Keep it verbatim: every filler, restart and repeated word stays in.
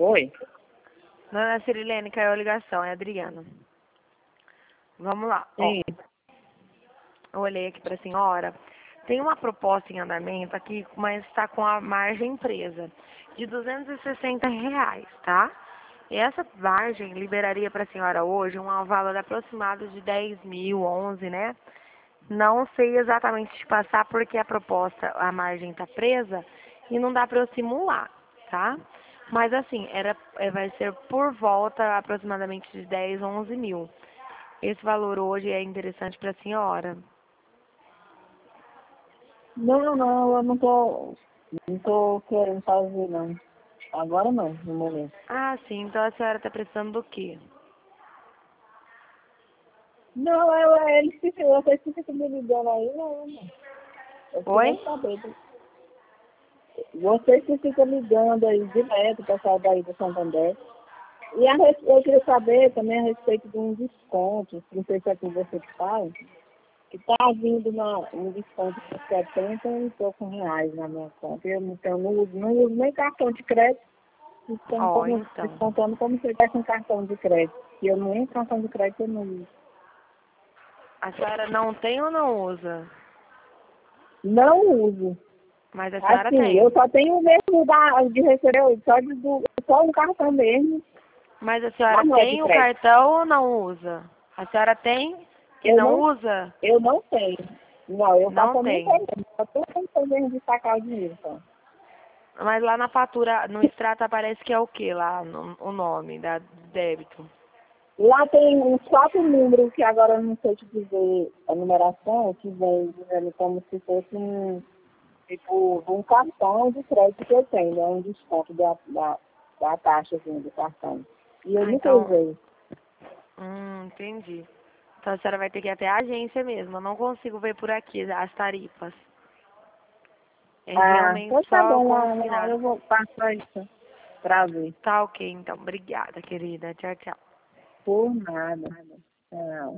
Oi? Dona Cirilene, caiu a ligação, é a Adriana. Vamos lá. Ó, Sim. eu olhei aqui para a senhora. Tem uma proposta em andamento aqui, mas está com a margem presa de duzentos e sessenta reais, tá? E essa margem liberaria para a senhora hoje um valor aproximado de dez mil, onze, né? Não sei exatamente te passar porque a proposta, a margem está presa e não dá para eu simular, tá? Mas assim, era, é, vai ser por volta aproximadamente de dez, onze mil. Esse valor hoje é interessante para a senhora? Não, não, eu não tô, não tô querendo fazer, não. Agora não, no momento. Ah, sim, então a senhora está precisando do quê? Não, eu, eles ficam, vocês ficam me ligando aí, não, não. Eu Oi? queria saber. do- Vocês que ficam ligando aí direto, o pessoal daí do Santander. E a, res- eu queria saber também a respeito de um desconto, não sei se é com você que fala, que está vindo na, um desconto de setenta e poucos reais na minha conta. Eu não, tenho, não, uso, não uso nem cartão de crédito, então, Ó, como, então. descontando como se eu tivesse um cartão de crédito. E eu nem cartão de crédito eu não uso. A senhora não tem ou não usa? Não uso. Mas a senhora Assim, eu tem. só tenho o mesmo da, de receber, só, de, do, só um cartão mesmo, Mas a mas senhora não é de tem o crédito. cartão ou não usa? A senhora tem e Eu não não, usa? eu não tenho. Não, eu Não faço nem tem. tenho. Só tô tentando mesmo de sacar o dinheiro, só. Mas lá na fatura, no extrato aparece que é o que lá, no, o nome da do débito? Lá tem uns quatro números que agora eu não sei te dizer a numeração, que vem dizendo como se fosse um, tipo, um cartão de crédito que eu tenho, né? Um desconto da, da, da taxa assim, do cartão. E eu Ah, nunca então, usei. hum, entendi. Então a senhora vai ter que ir até a agência mesmo. Eu não consigo ver por aqui as tarifas. É Ah, realmente então tá só bom, lá, lá consignado. eu vou passar isso pra ver. Tá ok, então. Obrigada, querida. Tchau, tchau. Por nada. Tchau.